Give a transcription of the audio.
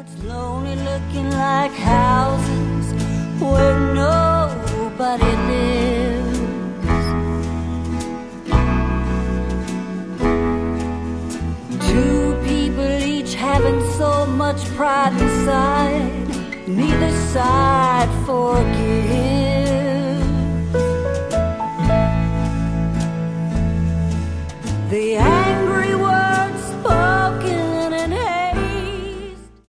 Lonely looking like houses where nobody lives. Two people each having so much pride inside, neither side forgives. The